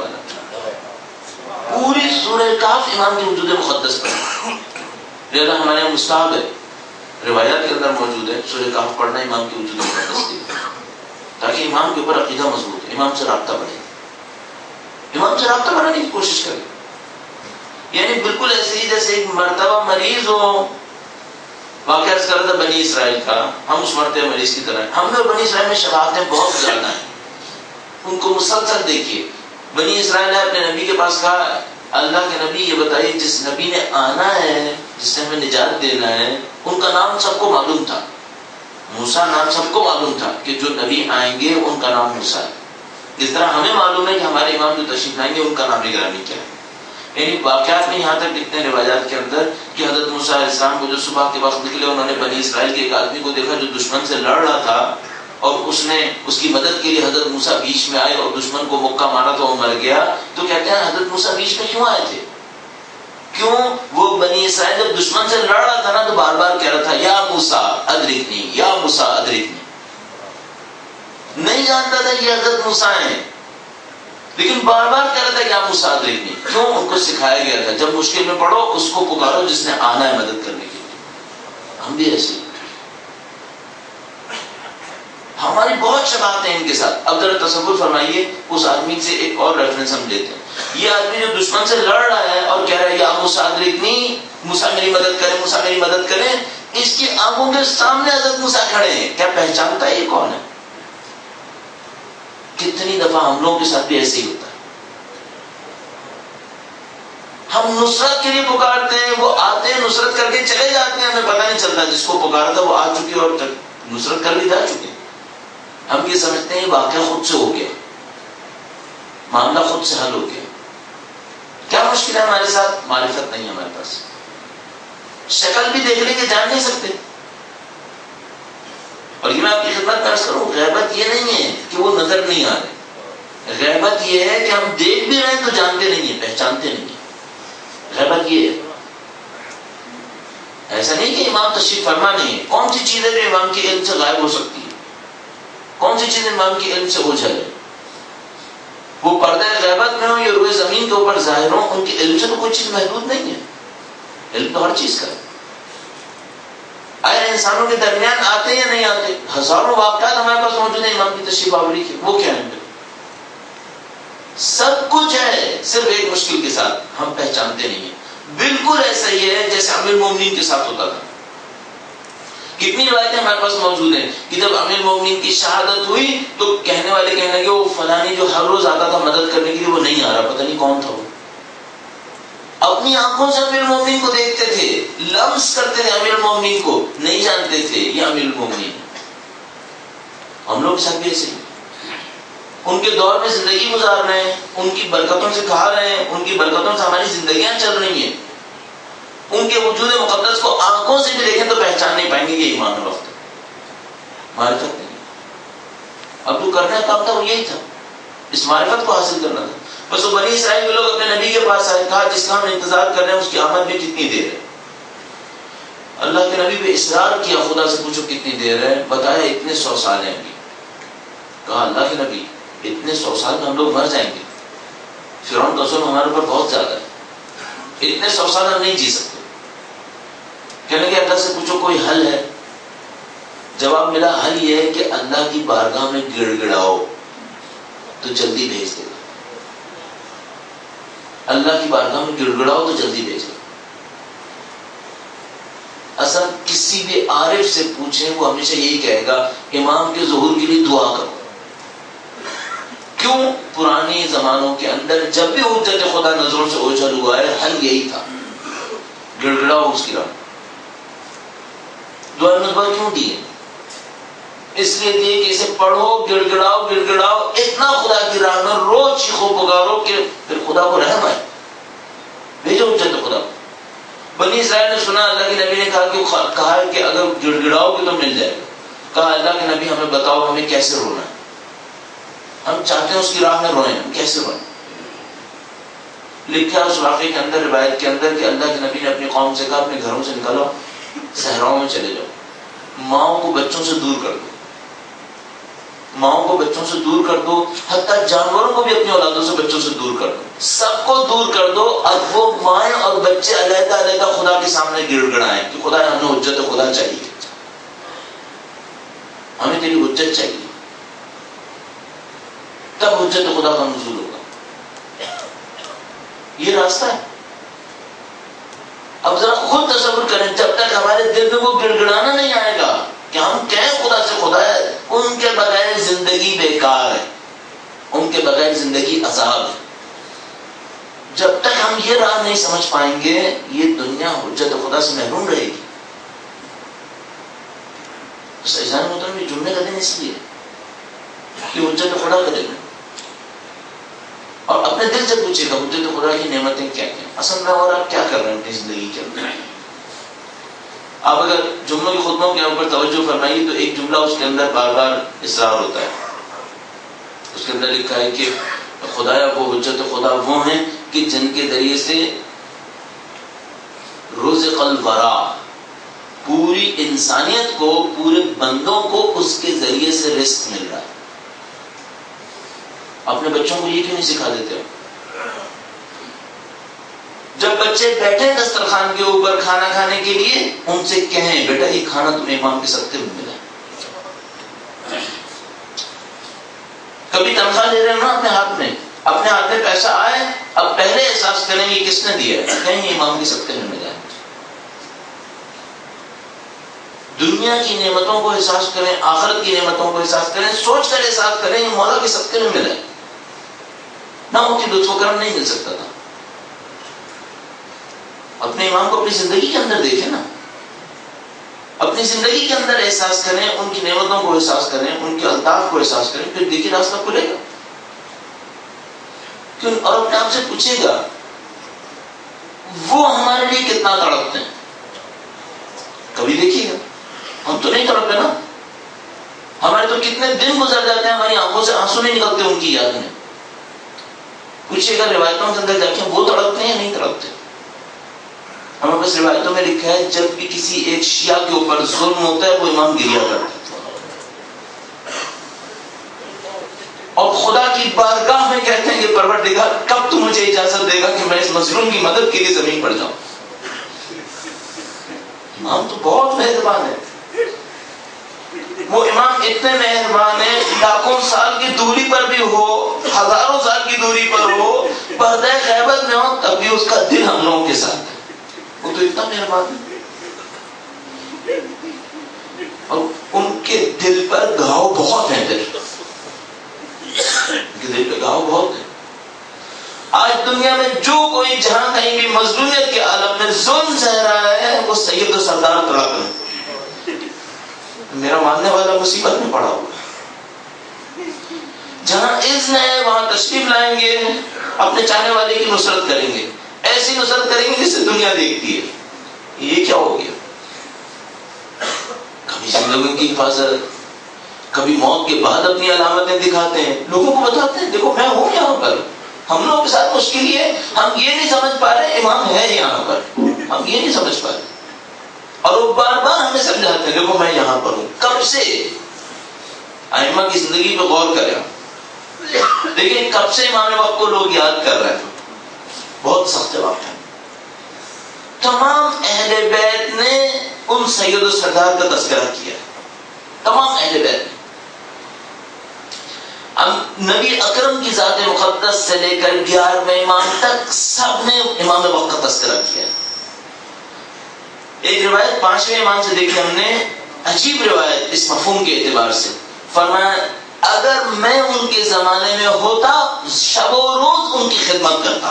والا۔ پوری سورہ کہف امام کے وجود مقدس پر، لہذا ہمارے یہاں مستحب ہے، روایات کے اندر موجود ہے سورہ کہف پڑھنا امام کے وجود مقدس کی، تاکہ امام کے اوپر عقیدہ مضبوط ہے، امام سے رابطہ بڑھے، امام سے رابطہ بڑھانے کی کوشش کرے۔ یعنی بالکل ایسے ہی جیسے ایک مرتبہ مریض ہو، واقعہ عرض کر رہا تھا بنی اسرائیل کا، ہم اس مرتبہ مریض کی طرح ہیں، ہم نے بنی اسرائیل میں شباہتیں بہت زیادہ ہیں، ان کو مسلسل دیکھیے۔ بنی اسرائیل نے اپنے نبی کے پاس کہا اللہ کے نبی یہ بتائیے جس نبی نے آنا ہے، جس نے ہمیں نجات دینا ہے، ان کا نام سب کو معلوم تھا، موسیٰ نام سب کو معلوم تھا کہ جو نبی آئیں گے ان کا نام موسیٰ ہے، جس طرح ہمیں معلوم ہے کہ ہمارے امام جو تشریف لائیں گے ان کا نام نگرانی کیا ہے۔ یعنی واقعات میں یہاں تک لکھتے ہیں روایات کے اندر کہ حضرت موسیٰ علیہ السلام کو جو صبح کے وقت نکلے، انہوں نے بنی اسرائیل کے ایک آدمی کو دیکھا جو دشمن سے لڑ رہا تھا، اور اس نے اس کی مدد کے لیے حضرت موسیٰ بیچ میں آئے اور دشمن کو مکہ مارا تو وہ مر گیا۔ تو کہتے ہیں حضرت موسیٰ بیچ میں کیوں آئے تھے؟ کیوں؟ وہ بنی اسرائیل جب دشمن سے لڑ رہا تھا نا تو بار بار کہہ رہا تھا یا موسیٰ ادرکنی، یا موسیٰ ادرکنی، نہیں جانتا تھا یہ حضرت موسیٰ ہیں، لیکن بار بار کہہ رہا تھا یا موسیٰ ادرکنی۔ کیوں؟ ان کو سکھایا گیا تھا جب مشکل میں پڑو اس کو پکارو جس نے آنا ہے مدد کرنے کے لیے۔ ہم بھی ایسے ہماری بہت شباہتیں ہیں ان کے ساتھ۔ اب ذرا تصور فرمائیے اس آدمی سے ایک اور ریفرنس ہم لیتے ہیں، یہ آدمی جو دشمن سے لڑ رہا ہے اور کہہ رہا ہے یا موسیٰ ادرکنی، موسیٰ میری مدد کریں، موسیٰ میری مدد کریں، اس کی آنکھوں کے سامنے حضرت موسیٰ کھڑے ہیں، کیا پہچانتا ہے یہ کون ہے؟ کتنی دفعہ ہم لوگوں کے ساتھ بھی ایسے ہی ہوتا ہے، ہم نصرت کے لیے پکارتے ہیں، وہ آتے ہیں نصرت کر کے چلے جاتے ہیں، ہمیں پتہ نہیں چلتا جس کو پکارا تھا وہ آ چکے اور نصرت کر کے جا چکے۔ ہم یہ سمجھتے ہیں واقعہ خود سے ہو گیا، معاملہ خود سے حل ہو گیا۔ کیا مشکل ہے ہمارے ساتھ؟ معرفت نہیں ہمارے پاس، شکل بھی دیکھ لیں گے جان نہیں سکتے۔ اور یہ میں آپ کی خدمت میں عرض کروں، غیبت یہ نہیں ہے کہ وہ نظر نہیں آ رہے، غیبت یہ ہے کہ ہم دیکھ بھی رہے ہیں تو جانتے نہیں ہیں، پہچانتے نہیں ہیں، غیبت یہ ہے۔ ایسا نہیں کہ امام تشریف فرما نہیں ہے، کون سی چیز ہے جو امام کے علم سے غائب ہو سکتی ہے؟ کون سی چیز امام کے علم سے اوجھل ہے؟ وہ پردہ غیبت میں ہو یا روئے زمین کے اوپر ظاہر ہو، ان کے علم سے تو کوئی چیز محدود نہیں ہے، علم تو ہر چیز کا ہے۔ آئے انسانوں کے درمیان آتے یا نہیں آتے؟ ہزاروں واقعات ہمارے پاس موجود ہیں امام کی تشریف آوری کے، وہ کیا ہیں؟ سب کچھ ہے، صرف ایک مشکل کے ساتھ ہم پہچانتے نہیں ہیں۔ بالکل ایسا ہی ہے جیسے امیر المومنین کے ساتھ ہوتا تھا۔ کتنی روایتیں ہمارے پاس موجود ہیں کہ جب امیر المومنین کی شہادت ہوئی تو کہنے والے کہنے لگے وہ فلانی جو ہر روز آتا تھا مدد کرنے کے لیے وہ نہیں آ رہا، پتہ نہیں کون تھا وہ، اپنی آنکھوں سے امیر المومنین کو دیکھتے تھے، لمس کرتے تھے امیر المومنین کو، نہیں جانتے تھے یہ امیر المومنین۔ ہم لوگ سب بھی ایسے ان کے دور میں زندگی گزار رہے ہیں، ان کی برکتوں سے کھا رہے ہیں، ان کی برکتوں سے ہماری زندگیاں چل رہی ہیں، ان کے وجود مقدس کو آنکھوں سے بھی دیکھیں تو پہچان نہیں پائیں گے یہ ایمان اور وقت معرفت نہیں۔ اب جو کرنا کام تھا وہ یہی تھا، اس معرفت کو حاصل کرنا تھا۔ بس وہ بنی اسرائیل کے لوگ اپنے نبی کے پاس آئے، کہا جس کا ہم انتظار کر رہے ہیں اس کی آمد میں کتنی دیر ہے؟ اللہ کے نبی پہ اصرار کیا، خدا سے پوچھو کتنی دیر ہے؟ بتایا اتنے سو سال ہیں ابھی۔ کہا اللہ کے نبی اتنے سو سال میں ہم لوگ مر جائیں گے، فرعون کا ظلم ہمارے اوپر بہت زیادہ ہے، اتنے سو سال ہم نہیں جی سکتے۔ کہنے کہ اللہ سے پوچھو کوئی حل ہے؟ جواب ملا حل یہ ہے کہ اللہ کی بارگاہ میں گڑ گڑاؤ تو جلدی بھیج دے گا، اللہ کی بارگاہ میں گڑ گڑاؤ تو جلدی بھیج دے گا۔ اصل کسی بھی عارف سے پوچھیں وہ ہمیشہ یہی کہے گا امام کے ظہور کے لیے دعا کرو۔ کیوں؟ پرانے زمانوں کے اندر جب بھی حجت خدا نظروں سے اوجھل ہوا ہے حل یہی تھا، گڑ گڑاؤ اس کی راہ۔ دعا نظبہ کیوں دیے؟ اس لیے دیے کہ اسے پڑھو، گڑ گڑاؤ گڑ گڑاؤ اتنا خدا کی راہ میں روز چیخو پکارو کہ پھر خدا کو رحم آئے، بھیجو حجت خدا کو۔ بنی اسرائیل نے سنا اللہ کے نبی نے کہا کہ کہا کہ اگر گڑ گڑاؤ گے تو مل جائے گا۔ کہا اللہ کے نبی ہمیں بتاؤ ہمیں کیسے رونا ہے، ہم چاہتے ہیں اس کی راہ میں روئیں، ہم کیسے روئیں؟ لکھا اس واقعے کے اندر، روایت کے اندر، کہ اللہ کے نبی نے اپنی قوم سے کہا اپنے گھروں سے نکلو، صحراؤں میں چلے جاؤ، ماؤں کو بچوں سے دور کر دو، ماؤں کو بچوں سے دور کر دو، حتیٰ جانوروں کو بھی اپنی اولادوں سے بچوں سے دور کر دو، سب کو دور کر دو۔ اب وہ مائیں اور بچے علیحدہ علیحدہ خدا کے سامنے گڑ گڑائیں کہ خدا ہمیں حجت خدا چاہیے، ہمیں تیری حجت چاہیے، تب حجت خدا کا نزول ہوگا۔ یہ راستہ ہے۔ اب ذرا خود تصور کریں، جب تک ہمارے دل میں وہ گڑ گڑانا نہیں آئے گا کہ ہم کہیں خدا سے خدا ہے، ان کے بغیر زندگی بیکار ہے، ان کے بغیر زندگی عذاب ہے، جب تک ہم یہ راہ نہیں سمجھ پائیں گے یہ دنیا حجت خدا سے محروم رہے گی۔ عزیزان محترم، یہ جمعے کا دن اس لیے کہ حجت خدا کا دن ہے، اور اپنے دل سے پوچھے گا حجت خدا کی نعمتیں کیا کیا، اصل میں اور آپ کیا کر رہے ہیں اپنی زندگی کے اندر۔ آپ اگر جملوں کی خطبوں کے اوپر توجہ فرمائیے تو ایک جملہ اس کے اندر بار بار اصرار ہوتا ہے، اس کے اندر لکھا ہے کہ خدایا وہ حجت خدا وہ ہیں کہ جن کے ذریعے سے رزق الورا، پوری انسانیت کو، پورے بندوں کو اس کے ذریعے سے رزق مل رہا ہے۔ اپنے بچوں کو یہ کیوں نہیں سکھا دیتے ہو؟ جب بچے بیٹھے دسترخوان کے اوپر کھانا کھانے کے لیے ان سے کہیں بیٹا یہ کھانا تمہیں امام کے صدقے میں ملا۔ کبھی تنخواہ لے رہے ہیں نا اپنے ہاتھ میں، اپنے ہاتھ میں پیسہ آئے، اب پہلے احساس کریں یہ کس نے دیا ہے، کہیں امام کے صدقے میں ملا ہے۔ دنیا کی نعمتوں کو احساس کریں، آخرت کی نعمتوں کو احساس کریں، سوچ کر احساس کریں یہ مولا کے صدقے میں ملا ہے، نہ ان کی لطف و کرم نہیں مل سکتا تھا۔ اپنے امام کو اپنی زندگی کے اندر دیکھیں نا، اپنی زندگی کے اندر احساس کریں، ان کی نعمتوں کو احساس کریں، ان کے الطاف کو احساس کریں، پھر دیکھیے راستہ کھلے گا۔ کیوں؟ اور اپنے آپ سے پوچھے گا وہ ہمارے لیے کتنا تڑپتے ہیں، کبھی دیکھیے گا ہم تو نہیں تڑپتے نا، ہمارے تو کتنے دن گزر جاتے ہیں ہماری آنکھوں سے آنسو نہیں نکلتے ان کی یاد میں۔ پوچھیے گا روایتوں کے اندر جا کے وہ تڑپتے ہیں یا نہیں تڑپتے؟ ہمیں بس روایتوں میں لکھا ہے جب بھی کسی ایک شیعہ کے اوپر ظلم ہوتا ہے وہ امام گریا کرتا ہے، اور خدا کی بارگاہ میں کہتے ہیں کہ پروردگار کب تو مجھے اجازت دے گا کہ میں اس مظلوم کی مدد کے لیے زمین پر جاؤں۔ امام تو بہت مہربان ہے، وہ امام اتنے مہربان ہیں، لاکھوں سال کی دوری پر بھی ہو، ہزاروں سال کی دوری پر ہو، پردہ غیبت میں ہو، تب بھی اس کا دل ہم لوگوں کے ساتھ ہے، وہ تو اتنا مہربان ہے۔ اور ان کے دل پر گھاؤ بہت ہیں، دل ان کے دل پہ گھاؤ بہت ہے۔ آج دنیا میں جو کوئی جہاں کہیں بھی مظلومیت کے عالم میں ظلم سہ رہا ہے وہ سید و سردار طلب ہے. میرا ماننے والا مصیبت میں پڑا ہوا. جہاں اذن ہے وہاں تشریف لائیں گے, اپنے چاہنے والے کی نصرت کریں گے, ایسی نصرت کریں گے جسے دنیا دیکھتی ہے. یہ کیا ہو گیا؟ کبھی زندگی کی حفاظت, کبھی موت کے بعد اپنی علامتیں دکھاتے ہیں, لوگوں کو بتاتے ہیں دیکھو میں ہوں یہاں پر. ہم لوگوں کے ساتھ مشکل یہ ہے ہم یہ نہیں سمجھ پا رہے امام ہے یہاں پر, ہم یہ نہیں سمجھ پا رہے, اور وہ بار بار ہمیں سمجھاتے ہیں دیکھو میں یہاں پر ہوں. کب سے؟ ائمہ کی زندگی پہ غور کریں, دیکھیں کب سے امام وقت کو لوگ یاد کر رہے ہیں. بہت سخت وقت ہے. تمام اہل بیت نے ان سید و سردار کا تذکرہ کیا, تمام اہل بیت نے. اب نبی اکرم کی ذات مقدس سے لے کر گیارہویں امام تک سب نے امام وقت کا تذکرہ کیا. ایک روایت پانچویں امام سے دیکھی ہم نے, عجیب روایت اس مفہوم کے اعتبار سے. فرمایا اگر میں ان کے زمانے میں ہوتا شب و روز ان کی خدمت کرتا.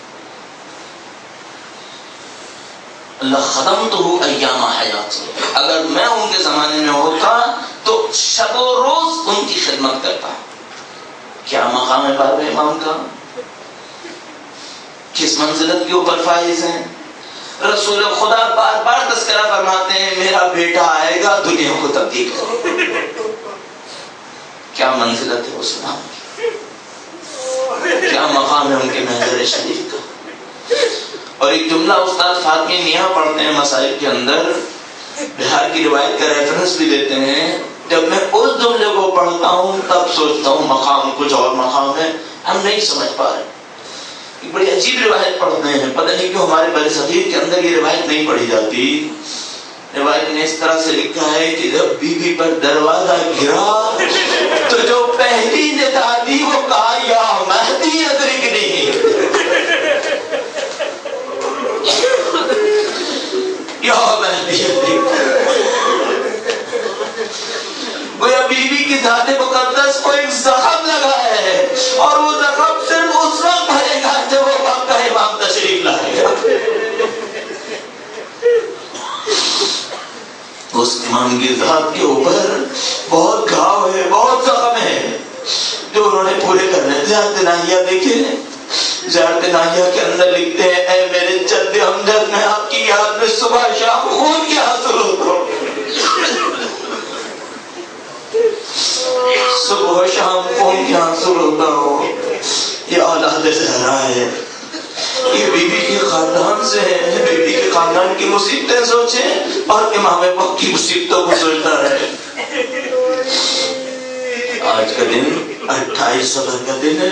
اللہ خدمتہ ایام حیاتی, اگر میں ان کے زمانے میں ہوتا تو شب و روز ان کی خدمت کرتا. کیا مقام ہے بارہویں امام کا, کس منزلت کے اوپر فائز ہیں. رسول خدا بار بار تذکرہ فرماتے ہیں میرا بیٹا آئے گا دنیا کو تبدیل کرے. کیا منزلت ہے اس امام کی, کیا مقام ہے ان کے محضر شریف کا. اور ایک جملہ استاد فاطمی میاں پڑھتے ہیں مسائل کے اندر, بہار کی روایت کا ریفرنس بھی دیتے ہیں. جب میں اس جملے کو پڑھتا ہوں تب سوچتا ہوں مقام کچھ اور مقام ہے, ہم نہیں سمجھ پا رہے. ایک بڑی عجیب روایت پڑھتے ہیں, پتہ نہیں کیوں ہمارے بر صغیر کے اندر یہ روایت نہیں پڑھی جاتی. روایت نے اس طرح سے لکھا ہے کہ جب بیوی پر دروازہ گرا تو جو پہلی ندا دی وہ کہا یا مہدی ادرکنی. یا مہدی ادرکنی. گویا بیوی کی ذات مقدس کو ایک زخم لگا ہے, اور وہ زخم صرف اس وقت بھرے گا جب وہ وقت کا امام تشریف لائے گا. اس امام کی ذات کے اوپر بہت گھاؤ ہے, بہت زخم ہے جو انہوں نے پورے کرنے. زیارت ناہیہ دیکھیں, زیارت ناہیہ کے اندر لکھتے ہیں اے میرے جد امجد میں آپ کی یاد میں صبح شام خون کے حاصل ہوتا ہوں. صبح و شام خون کے حاصل ہوتا ہوں. یہ اولاد زہرا ہے, یہ بیوی کے خاندان سے ہے. بیوی کے خاندان کی مصیبتیں سوچیں اور امام وقت کی مصیبتوں کو سوچتا رہے. آج کا دن اٹھائیس صدر کا دن ہے,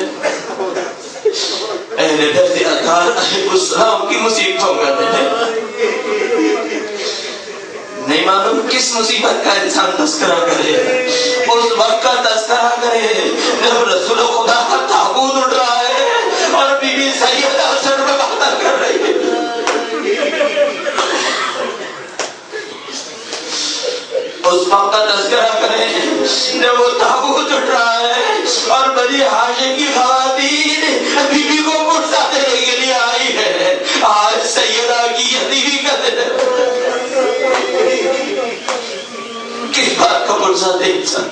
اہل بیت اطہار علیہ السلام کی مصیبتوں کا دن ہے. نہیں معلوم کس مصیبت کا انسان تذکرہ کرے, اس وقت کا تذکرہ کرے جب رسول خدا کا تابوت اٹھ رہا ہے اور بی بی سیدہ سر میں باتیں کر رہی ہے. اس وقت کا تذکرہ کریں جب وہ تابوت اٹھ رہا ہے اور بنی ہاشم کی خواتین بی بی کو پرسا دینے کے لیے آئی ہے. آج سیدہ کی یتیمی کا دن ہے. کس بات کا پرسا دے انسان؟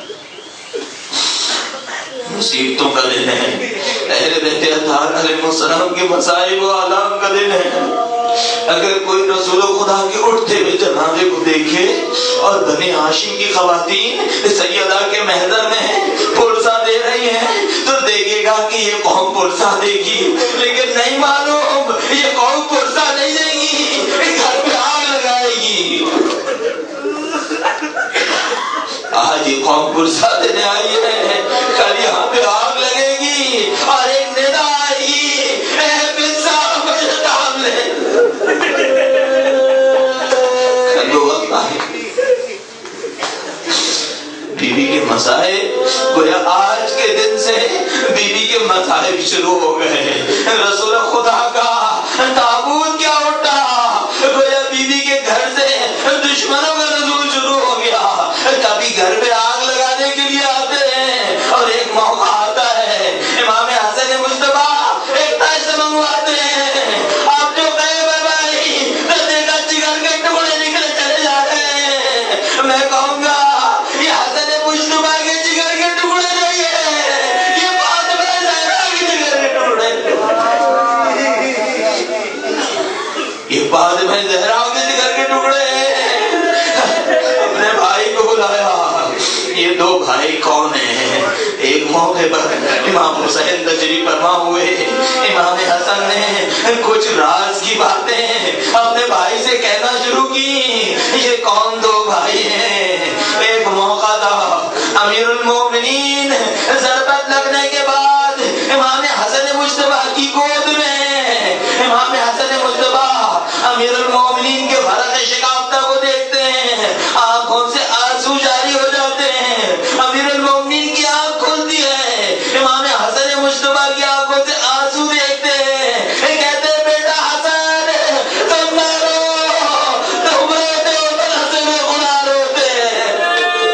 مصیبتوں کا دن ہے. اہل بیت اطہار علیہ السلام کے مصائب و آلام کا دن ہے. اگر کوئی رسول خدا کے اٹھتے ہوئے جنازے کو دیکھے اور بنی ہاشم کی خواتین سیدہ کے محضر میں پرسا دے رہی ہیں تو دیکھے گا کہ یہ قوم پرسا دے گی, لیکن نہیں معلوم یہ قوم پرسا نہیں دے گی, گھر پہ آگ لگائے گی. آج یہ قوم پرسا دینے آئی ہے, کل یہاں پہ آگ لگے گی اور ایک ندا آئے گی اے بنسا مجھے تام لے. کل وہ وقت آئے بیوی کے مسائب, گویا آج کے دن سے بیوی کے مسائب شروع ہو گئے. رسول خدا کا تابوت کیا اٹھا, گویا بیوی کے گھر سے دشمنوں کا نزول شروع ہو گیا. کبھی گھر پہ آگ لگانے کے لیے آتے ہیں اور ایک موقع آتا ہے امام حسن مصطفیٰ ایک پیسے منگوا یہ دو بھائی کون ہیں؟ ایک موقع پر امام حسین تشریف فرما ہوئے، امام حسن نے کچھ راز کی باتیں اپنے بھائی سے کہنا شروع کی۔ یہ کون دو بھائی ہیں؟ ایک موقع تھا امیر المومنین ضربت لگنے کے بعد امام حسن مجتبیٰ کی گود میں، امام حسن مجتبیٰ امیر المومنین کے فرق شکافتہ کو دیکھتے ہیں، آنکھوں سے آنسو جاری ہو جاتے ہیں۔ امیر المومنین کی آنکھ کھلتی ہے، امام حسن مجتبیٰ کی آنکھوں سے آنسو دیکھتے ہیں، کہتے ہیں بیٹا حسن تم نہ رو، تم روتے ہو پر حسن خدا روتے ہیں۔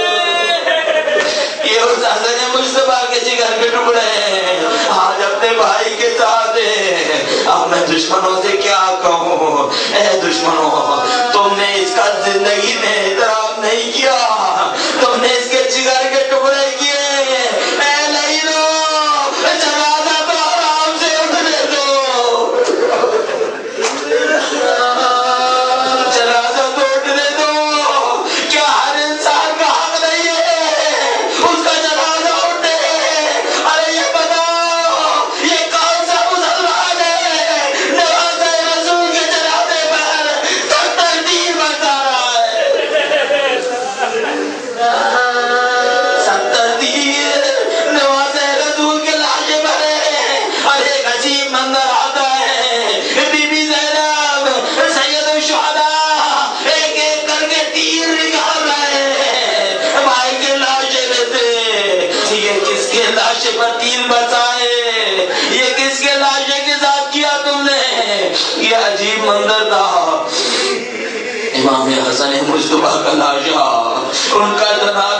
یہ اس حسن مجتبیٰ کے جگر کے ٹکڑے ہیں، آج اپنے بھائی کے ساتھ ہیں۔ اب میں دشمنوں سے کیا کہوں؟ اے دشمنوں، تم نے اس کا زندگی میں احترام نہیں کیا، تم نے اس کے جگر کے ٹکڑے کیے۔ اے لعینو، جنازہ تو آرام سے اٹھنے دو، جنازہ تو اٹھنے دو، کیا ہر انسان کا حق نہیں ہے اس کا جنازہ اٹھے؟ ارے یہ بتاؤ یہ کون سا مسلمان ہے نوازہ رسول کے جنازے پر ستر تیر بتا رہا ہے؟ ستر تیر نوازہ رسول کے لاشے پر ہے، اور ایک عجیب منظر آتا ہے، بی بی زینب سید الشہداء ایک ایک کر کے تیر نکال رہے ہیں بھائی کے لاشے میں سے۔ یہ کس کے لاشے پر تیر برسائے؟ یہ کس کے لاشے کے ساتھ کیا تم نے؟ یہ عجیب منظر تھا۔ امام حسن مجتبیٰ کا لاشا، ان کا جنازہ